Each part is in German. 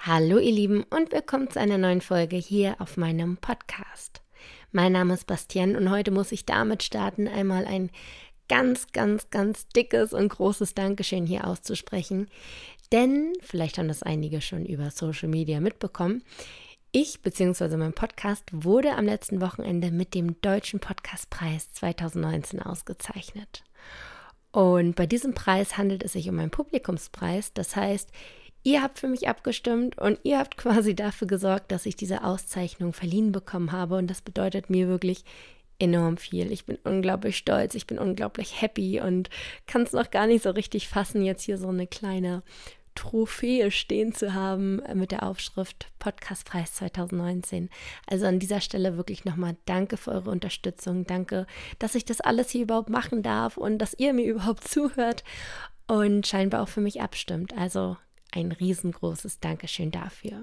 Hallo ihr Lieben und willkommen zu einer neuen Folge hier auf meinem Podcast. Mein Name ist Bastienne und heute muss ich damit starten, einmal ein ganz dickes und großes Dankeschön hier auszusprechen. Denn, vielleicht haben das einige schon über Social Media mitbekommen, ich bzw. mein Podcast wurde am letzten Wochenende mit dem Deutschen Podcastpreis 2019 ausgezeichnet. Und bei diesem Preis handelt es sich um einen Publikumspreis, das heißt, ihr habt für mich abgestimmt und ihr habt quasi dafür gesorgt, dass ich diese Auszeichnung verliehen bekommen habe und das bedeutet mir wirklich enorm viel. Ich bin unglaublich stolz, ich bin unglaublich happy und kann es noch gar nicht so richtig fassen, jetzt hier so eine kleine Trophäe stehen zu haben mit der Aufschrift Podcastpreis 2019. Also an dieser Stelle wirklich nochmal danke für eure Unterstützung, danke, dass ich das alles hier überhaupt machen darf und dass ihr mir überhaupt zuhört und scheinbar auch für mich abstimmt. Also ein riesengroßes Dankeschön dafür.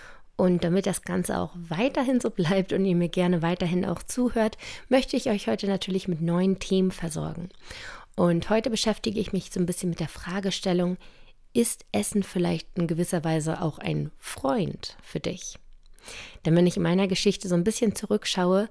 Und damit das Ganze auch weiterhin so bleibt und ihr mir gerne weiterhin auch zuhört, möchte ich euch heute natürlich mit neuen Themen versorgen. Und heute beschäftige ich mich so ein bisschen mit der Fragestellung, ist Essen vielleicht in gewisser Weise auch ein Freund für dich? Denn wenn ich in meiner Geschichte so ein bisschen zurückschaue,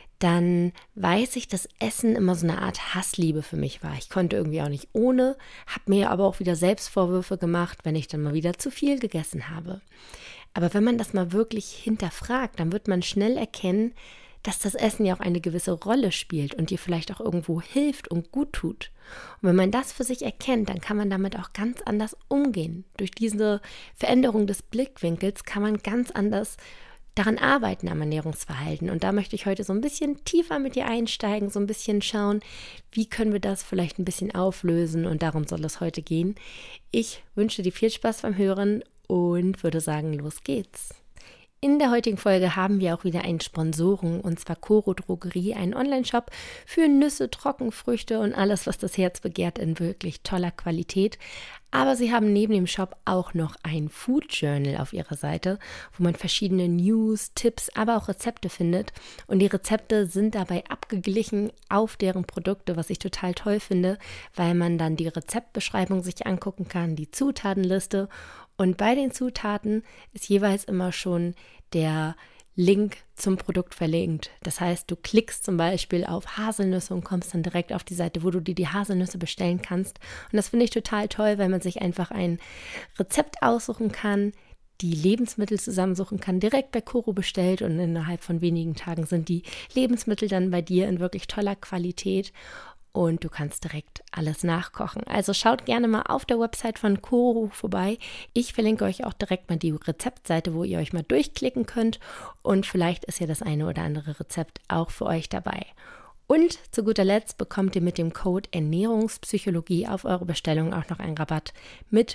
dann weiß ich, dass Essen immer so eine Art Hassliebe für mich war. Ich konnte irgendwie auch nicht ohne, habe mir aber auch wieder Selbstvorwürfe gemacht, wenn ich dann mal wieder zu viel gegessen habe. Aber wenn man das mal wirklich hinterfragt, dann wird man schnell erkennen, dass das Essen ja auch eine gewisse Rolle spielt und dir vielleicht auch irgendwo hilft und gut tut. Und wenn man das für sich erkennt, dann kann man damit auch ganz anders umgehen. Durch diese Veränderung des Blickwinkels kann man ganz anders daran arbeiten am Ernährungsverhalten. Und da möchte ich heute so ein bisschen tiefer mit dir einsteigen, so ein bisschen schauen, wie können wir das vielleicht ein bisschen auflösen und darum soll es heute gehen. Ich wünsche dir viel Spaß beim Hören und würde sagen, los geht's. In der heutigen Folge haben wir auch wieder einen Sponsoren, und zwar Coro Drogerie, einen Online-Shop für Nüsse, Trockenfrüchte und alles, was das Herz begehrt, in wirklich toller Qualität. Aber sie haben neben dem Shop auch noch ein Food Journal auf ihrer Seite, wo man verschiedene News, Tipps, aber auch Rezepte findet. Und die Rezepte sind dabei abgeglichen auf deren Produkte, was ich total toll finde, weil man dann die Rezeptbeschreibung sich angucken kann, die Zutatenliste. Und bei den Zutaten ist jeweils immer schon der Link zum Produkt verlinkt. Das heißt, du klickst zum Beispiel auf Haselnüsse und kommst dann direkt auf die Seite, wo du dir die Haselnüsse bestellen kannst. Und das finde ich total toll, weil man sich einfach ein Rezept aussuchen kann, die Lebensmittel zusammensuchen kann, direkt bei Coro bestellt und innerhalb von wenigen Tagen sind die Lebensmittel dann bei dir in wirklich toller Qualität. Und du kannst direkt alles nachkochen. Also schaut gerne mal auf der Website von Coro vorbei. Ich verlinke euch auch direkt mal die Rezeptseite, wo ihr euch mal durchklicken könnt. Und vielleicht ist ja das eine oder andere Rezept auch für euch dabei. Und zu guter Letzt bekommt ihr mit dem Code Ernährungspsychologie auf eure Bestellung auch noch einen Rabatt mit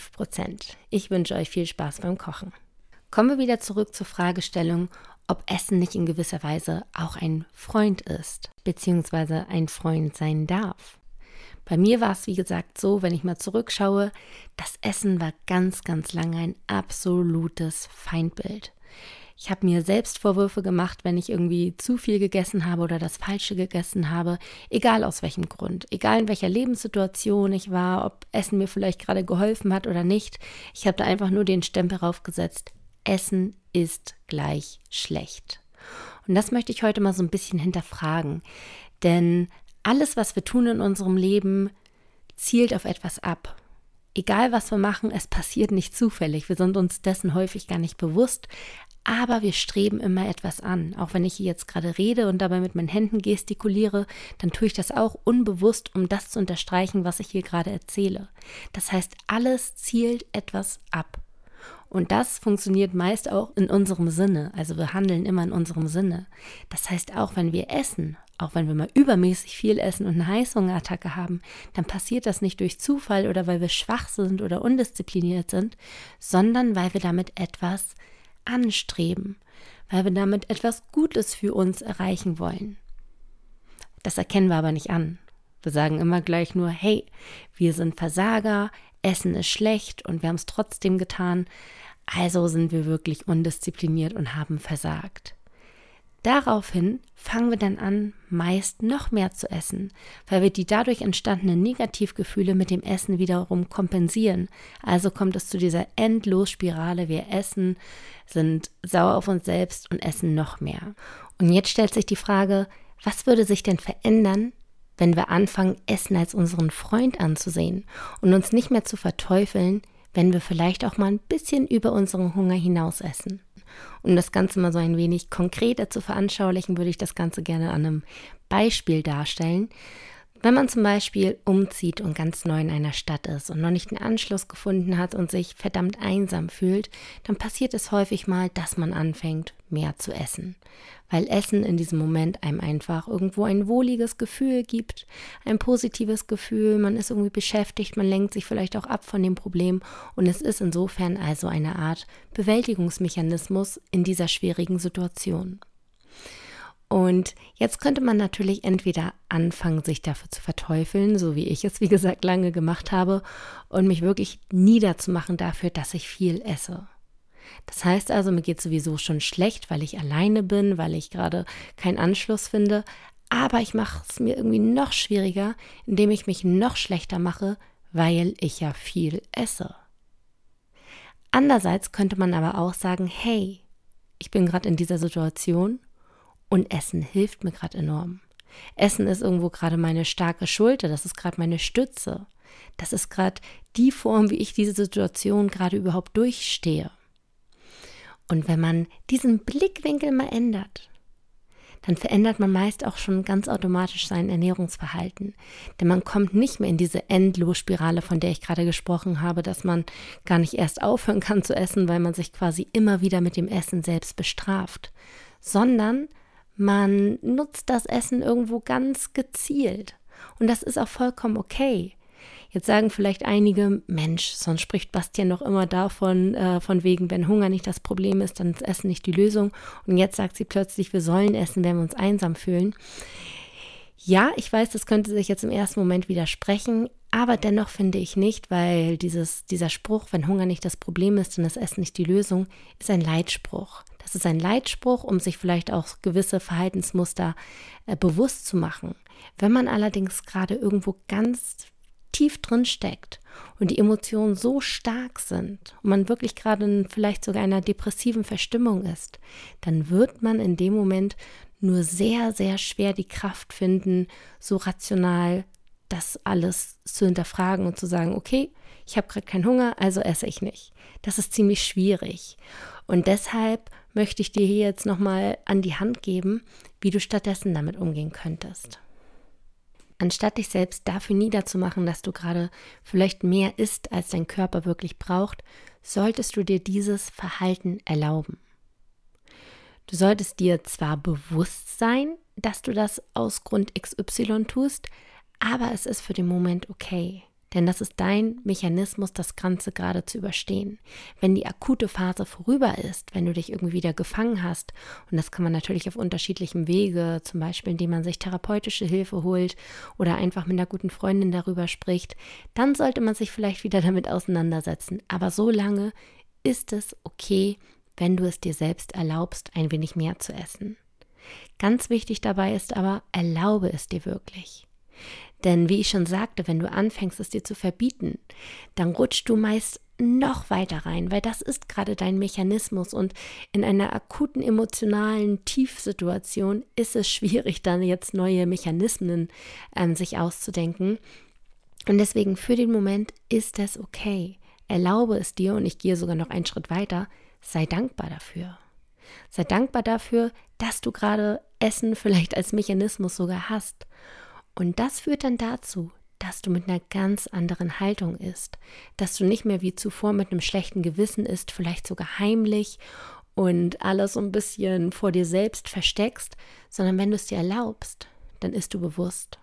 5%. Ich wünsche euch viel Spaß beim Kochen. Kommen wir wieder zurück zur Fragestellung, ob Essen nicht in gewisser Weise auch ein Freund ist, beziehungsweise ein Freund sein darf. Bei mir war es, wie gesagt, so, wenn ich mal zurückschaue, das Essen war ganz lange ein absolutes Feindbild. Ich habe mir selbst Vorwürfe gemacht, wenn ich irgendwie zu viel gegessen habe oder das Falsche gegessen habe, egal aus welchem Grund, egal in welcher Lebenssituation ich war, ob Essen mir vielleicht gerade geholfen hat oder nicht. Ich habe da einfach nur den Stempel draufgesetzt, Essen ist gleich schlecht. Und das möchte ich heute mal so ein bisschen hinterfragen. Denn alles, was wir tun in unserem Leben, zielt auf etwas ab. Egal, was wir machen, es passiert nicht zufällig. Wir sind uns dessen häufig gar nicht bewusst, aber wir streben immer etwas an. Auch wenn ich hier jetzt gerade rede und dabei mit meinen Händen gestikuliere, dann tue ich das auch unbewusst, um das zu unterstreichen, was ich hier gerade erzähle. Das heißt, alles zielt etwas ab. Und das funktioniert meist auch in unserem Sinne, also wir handeln immer in unserem Sinne. Das heißt, auch wenn wir essen, auch wenn wir mal übermäßig viel essen und eine Heißhungerattacke haben, dann passiert das nicht durch Zufall oder weil wir schwach sind oder undiszipliniert sind, sondern weil wir damit etwas anstreben, weil wir damit etwas Gutes für uns erreichen wollen. Das erkennen wir aber nicht an. Wir sagen immer gleich nur, hey, wir sind Versager, Essen ist schlecht und wir haben es trotzdem getan, also sind wir wirklich undiszipliniert und haben versagt. Daraufhin fangen wir dann an, meist noch mehr zu essen, weil wir die dadurch entstandenen Negativgefühle mit dem Essen wiederum kompensieren. Also kommt es zu dieser Endlosspirale, wir essen, sind sauer auf uns selbst und essen noch mehr. Und jetzt stellt sich die Frage, was würde sich denn verändern, wenn wir anfangen, Essen als unseren Freund anzusehen und uns nicht mehr zu verteufeln, wenn wir vielleicht auch mal ein bisschen über unseren Hunger hinaus essen. Um das Ganze mal so ein wenig konkreter zu veranschaulichen, würde ich das Ganze gerne an einem Beispiel darstellen. Wenn man zum Beispiel umzieht und ganz neu in einer Stadt ist und noch nicht einen Anschluss gefunden hat und sich verdammt einsam fühlt, dann passiert es häufig mal, dass man anfängt, mehr zu essen. Weil Essen in diesem Moment einem einfach irgendwo ein wohliges Gefühl gibt, ein positives Gefühl, man ist irgendwie beschäftigt, man lenkt sich vielleicht auch ab von dem Problem und es ist insofern also eine Art Bewältigungsmechanismus in dieser schwierigen Situation. Und jetzt könnte man natürlich entweder anfangen, sich dafür zu verteufeln, so wie ich es, wie gesagt, lange gemacht habe, und mich wirklich niederzumachen dafür, dass ich viel esse. Das heißt also, mir geht sowieso schon schlecht, weil ich alleine bin, weil ich gerade keinen Anschluss finde, aber ich mache es mir irgendwie noch schwieriger, indem ich mich noch schlechter mache, weil ich ja viel esse. Andererseits könnte man aber auch sagen, hey, ich bin gerade in dieser Situation und Essen hilft mir gerade enorm. Essen ist irgendwo gerade meine starke Schulter, das ist gerade meine Stütze. Das ist gerade die Form, wie ich diese Situation gerade überhaupt durchstehe. Und wenn man diesen Blickwinkel mal ändert, dann verändert man meist auch schon ganz automatisch sein Ernährungsverhalten. Denn man kommt nicht mehr in diese Endlosspirale, von der ich gerade gesprochen habe, dass man gar nicht erst aufhören kann zu essen, weil man sich quasi immer wieder mit dem Essen selbst bestraft, sondern man nutzt das Essen irgendwo ganz gezielt. Und das ist auch vollkommen okay. Jetzt sagen vielleicht einige, Mensch, sonst spricht Bastian doch immer davon, von wegen, wenn Hunger nicht das Problem ist, dann ist Essen nicht die Lösung. Und jetzt sagt sie plötzlich, wir sollen essen, wenn wir uns einsam fühlen. Ja, ich weiß, das könnte sich jetzt im ersten Moment widersprechen, aber dennoch finde ich nicht, weil dieser Spruch, wenn Hunger nicht das Problem ist, dann ist Essen nicht die Lösung, ist ein Leitspruch. Das ist ein Leitspruch, um sich vielleicht auch gewisse Verhaltensmuster bewusst zu machen. Wenn man allerdings gerade irgendwo ganz tief drin steckt und die Emotionen so stark sind und man wirklich gerade vielleicht sogar in einer depressiven Verstimmung ist, dann wird man in dem Moment nur sehr, sehr schwer die Kraft finden, so rational das alles zu hinterfragen und zu sagen, okay, ich habe gerade keinen Hunger, also esse ich nicht. Das ist ziemlich schwierig. Und deshalb möchte ich dir hier jetzt nochmal an die Hand geben, wie du stattdessen damit umgehen könntest. Anstatt dich selbst dafür niederzumachen, dass du gerade vielleicht mehr isst, als dein Körper wirklich braucht, solltest du dir dieses Verhalten erlauben. Du solltest dir zwar bewusst sein, dass du das aus Grund XY tust, aber es ist für den Moment okay. Denn das ist dein Mechanismus, das Ganze gerade zu überstehen. Wenn die akute Phase vorüber ist, wenn du dich irgendwie wieder gefangen hast, und das kann man natürlich auf unterschiedlichem Wege, zum Beispiel indem man sich therapeutische Hilfe holt oder einfach mit einer guten Freundin darüber spricht, dann sollte man sich vielleicht wieder damit auseinandersetzen. Aber so lange ist es okay, wenn du es dir selbst erlaubst, ein wenig mehr zu essen. Ganz wichtig dabei ist aber, erlaube es dir wirklich. Denn wie ich schon sagte, wenn du anfängst, es dir zu verbieten, dann rutschst du meist noch weiter rein, weil das ist gerade dein Mechanismus und in einer akuten emotionalen Tiefsituation ist es schwierig, dann jetzt neue Mechanismen sich auszudenken. Und deswegen für den Moment ist es okay. Erlaube es dir und ich gehe sogar noch einen Schritt weiter, sei dankbar dafür. Sei dankbar dafür, dass du gerade Essen vielleicht als Mechanismus sogar hast. Und das führt dann dazu, dass du mit einer ganz anderen Haltung isst, dass du nicht mehr wie zuvor mit einem schlechten Gewissen isst, vielleicht sogar heimlich und alles so ein bisschen vor dir selbst versteckst, sondern wenn du es dir erlaubst, dann isst du bewusst.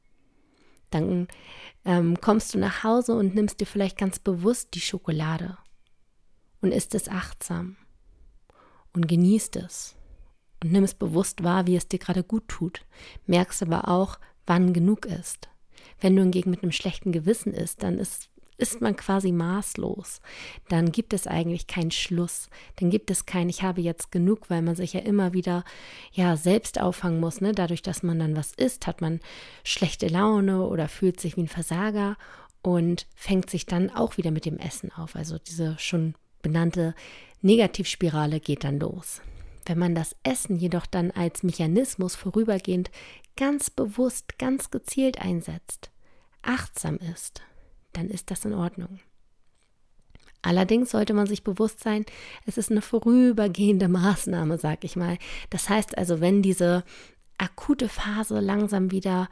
Dann kommst du nach Hause und nimmst dir vielleicht ganz bewusst die Schokolade und isst es achtsam und genießt es und nimm es bewusst wahr, wie es dir gerade gut tut, merkst aber auch, wann genug ist. Wenn du hingegen mit einem schlechten Gewissen isst, dann ist isst man quasi maßlos. Dann gibt es eigentlich keinen Schluss. Dann gibt es kein ich habe jetzt genug, weil man sich ja immer wieder selbst auffangen muss. Ne? Dadurch, dass man dann was isst, hat man schlechte Laune oder fühlt sich wie ein Versager und fängt sich dann auch wieder mit dem Essen auf. Also diese schon benannte Negativspirale geht dann los. Wenn man das Essen jedoch dann als Mechanismus vorübergehend ganz bewusst, ganz gezielt einsetzt, achtsam ist, dann ist das in Ordnung. Allerdings sollte man sich bewusst sein, es ist eine vorübergehende Maßnahme, sag ich mal. Das heißt also, wenn diese akute Phase langsam wieder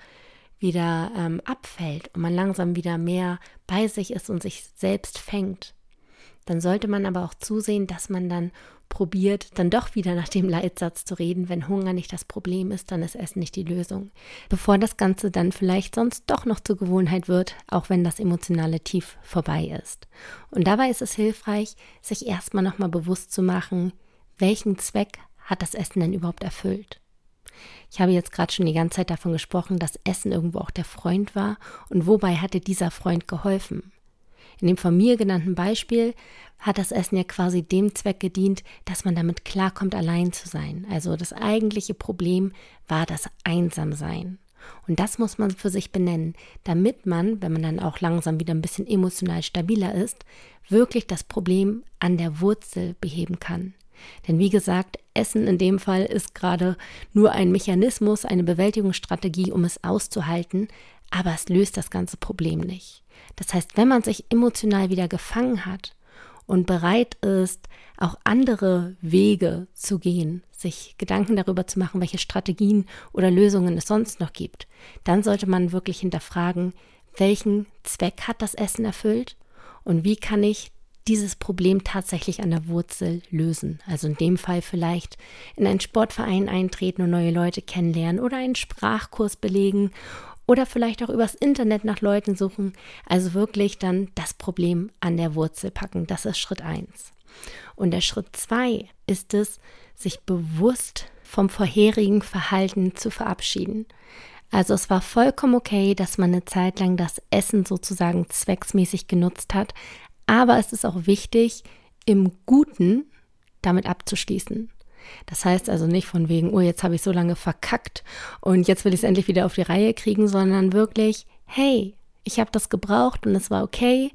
abfällt und man langsam wieder mehr bei sich ist und sich selbst fängt, dann sollte man aber auch zusehen, dass man dann probiert, dann doch wieder nach dem Leitsatz zu reden, wenn Hunger nicht das Problem ist, dann ist Essen nicht die Lösung. Bevor das Ganze dann vielleicht sonst doch noch zur Gewohnheit wird, auch wenn das emotionale Tief vorbei ist. Und dabei ist es hilfreich, sich erstmal nochmal bewusst zu machen, welchen Zweck hat das Essen denn überhaupt erfüllt. Ich habe jetzt gerade schon die ganze Zeit davon gesprochen, dass Essen irgendwo auch der Freund war und wobei hatte dieser Freund geholfen. In dem von mir genannten Beispiel hat das Essen ja quasi dem Zweck gedient, dass man damit klarkommt, allein zu sein. Also das eigentliche Problem war das Einsamsein. Und das muss man für sich benennen, damit man, wenn man dann auch langsam wieder ein bisschen emotional stabiler ist, wirklich das Problem an der Wurzel beheben kann. Denn wie gesagt, Essen in dem Fall ist gerade nur ein Mechanismus, eine Bewältigungsstrategie, um es auszuhalten, aber es löst das ganze Problem nicht. Das heißt, wenn man sich emotional wieder gefangen hat und bereit ist, auch andere Wege zu gehen, sich Gedanken darüber zu machen, welche Strategien oder Lösungen es sonst noch gibt, dann sollte man wirklich hinterfragen, welchen Zweck hat das Essen erfüllt und wie kann ich dieses Problem tatsächlich an der Wurzel lösen. Also in dem Fall vielleicht in einen Sportverein eintreten und neue Leute kennenlernen oder einen Sprachkurs belegen oder vielleicht auch übers Internet nach Leuten suchen. Also wirklich dann das Problem an der Wurzel packen. Das ist Schritt 1. Und der Schritt 2 ist es, sich bewusst vom vorherigen Verhalten zu verabschieden. Also es war vollkommen okay, dass man eine Zeit lang das Essen sozusagen zwecksmäßig genutzt hat, aber es ist auch wichtig, im Guten damit abzuschließen. Das heißt also nicht von wegen, oh, jetzt habe ich so lange verkackt und jetzt will ich es endlich wieder auf die Reihe kriegen, sondern wirklich, hey, ich habe das gebraucht und es war okay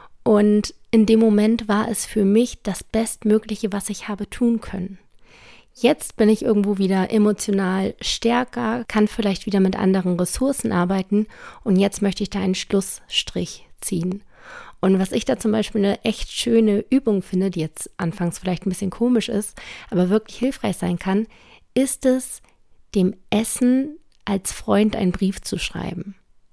und in dem Moment war es für mich das Bestmögliche, was ich habe tun können. Jetzt bin ich irgendwo wieder emotional stärker, kann vielleicht wieder mit anderen Ressourcen arbeiten und jetzt möchte ich da einen Schlussstrich ziehen. Und was ich da zum Beispiel eine echt schöne Übung finde, die jetzt anfangs vielleicht ein bisschen komisch ist, aber wirklich hilfreich sein kann, ist es, dem Essen als Freund einen Brief zu schreiben.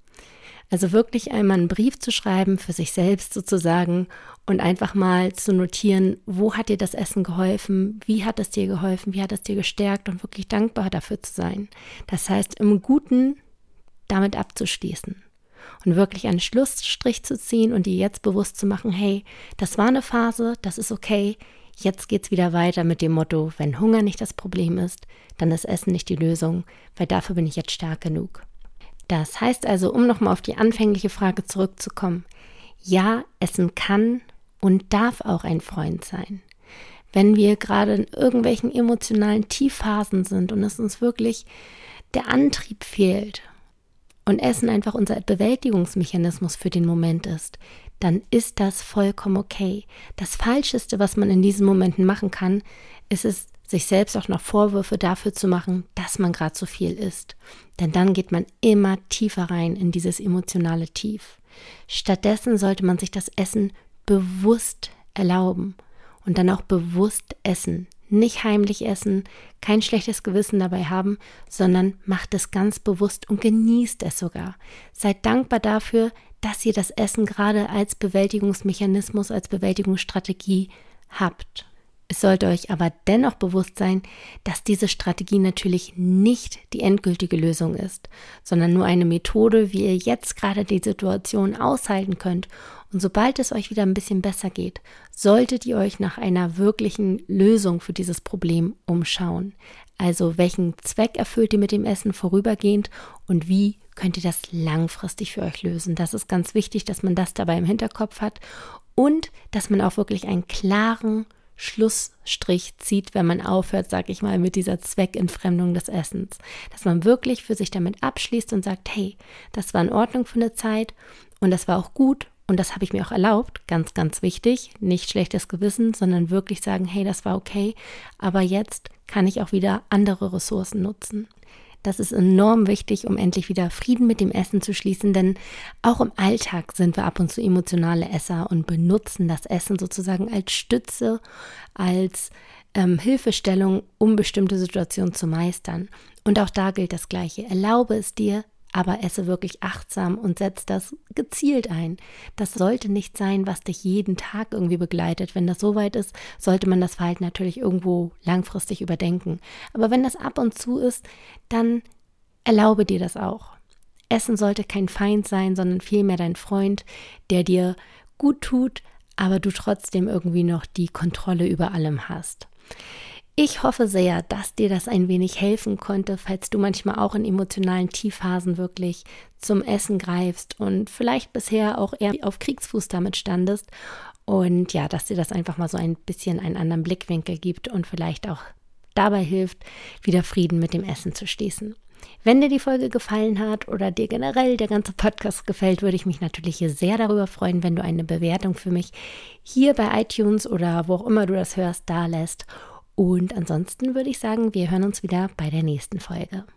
Also wirklich einmal einen Brief zu schreiben für sich selbst sozusagen und einfach mal zu notieren, wo hat dir das Essen geholfen, wie hat es dir geholfen, wie hat es dir gestärkt und wirklich dankbar dafür zu sein. Das heißt, im Guten damit abzuschließen. Und wirklich einen Schlussstrich zu ziehen und dir jetzt bewusst zu machen, hey, das war eine Phase, das ist okay, jetzt geht's wieder weiter mit dem Motto, wenn Hunger nicht das Problem ist, dann ist Essen nicht die Lösung, weil dafür bin ich jetzt stark genug. Das heißt also, um nochmal auf die anfängliche Frage zurückzukommen, ja, Essen kann und darf auch ein Freund sein. Wenn wir gerade in irgendwelchen emotionalen Tiefphasen sind und es uns wirklich der Antrieb fehlt, und Essen einfach unser Bewältigungsmechanismus für den Moment ist, dann ist das vollkommen okay. Das Falscheste, was man in diesen Momenten machen kann, ist es, sich selbst auch noch Vorwürfe dafür zu machen, dass man gerade so viel isst. Denn dann geht man immer tiefer rein in dieses emotionale Tief. Stattdessen sollte man sich das Essen bewusst erlauben und dann auch bewusst essen. Nicht heimlich essen, kein schlechtes Gewissen dabei haben, sondern macht es ganz bewusst und genießt es sogar. Seid dankbar dafür, dass ihr das Essen gerade als Bewältigungsmechanismus, als Bewältigungsstrategie habt. Es sollte euch aber dennoch bewusst sein, dass diese Strategie natürlich nicht die endgültige Lösung ist, sondern nur eine Methode, wie ihr jetzt gerade die Situation aushalten könnt. Und sobald es euch wieder ein bisschen besser geht, solltet ihr euch nach einer wirklichen Lösung für dieses Problem umschauen. Also welchen Zweck erfüllt ihr mit dem Essen vorübergehend und wie könnt ihr das langfristig für euch lösen? Das ist ganz wichtig, dass man das dabei im Hinterkopf hat und dass man auch wirklich einen klaren Schlussstrich zieht, wenn man aufhört, sag ich mal, mit dieser Zweckentfremdung des Essens. Dass man wirklich für sich damit abschließt und sagt, hey, das war in Ordnung für eine Zeit und das war auch gut und das habe ich mir auch erlaubt, ganz, ganz wichtig, nicht schlechtes Gewissen, sondern wirklich sagen, hey, das war okay, aber jetzt kann ich auch wieder andere Ressourcen nutzen. Das ist enorm wichtig, um endlich wieder Frieden mit dem Essen zu schließen, denn auch im Alltag sind wir ab und zu emotionale Esser und benutzen das Essen sozusagen als Stütze, als Hilfestellung, um bestimmte Situationen zu meistern. Und auch da gilt das Gleiche. Erlaube es dir, aber esse wirklich achtsam und setz das gezielt ein. Das sollte nicht sein, was dich jeden Tag irgendwie begleitet. Wenn das soweit ist, sollte man das Verhalten natürlich irgendwo langfristig überdenken. Aber wenn das ab und zu ist, dann erlaube dir das auch. Essen sollte kein Feind sein, sondern vielmehr dein Freund, der dir gut tut, aber du trotzdem irgendwie noch die Kontrolle über allem hast. Ich hoffe sehr, dass dir das ein wenig helfen konnte, falls du manchmal auch in emotionalen Tiefphasen wirklich zum Essen greifst und vielleicht bisher auch eher auf Kriegsfuß damit standest. Und ja, dass dir das einfach mal so ein bisschen einen anderen Blickwinkel gibt und vielleicht auch dabei hilft, wieder Frieden mit dem Essen zu schließen. Wenn dir die Folge gefallen hat oder dir generell der ganze Podcast gefällt, würde ich mich natürlich hier sehr darüber freuen, wenn du eine Bewertung für mich hier bei iTunes oder wo auch immer du das hörst, da lässt. Und ansonsten würde ich sagen, wir hören uns wieder bei der nächsten Folge.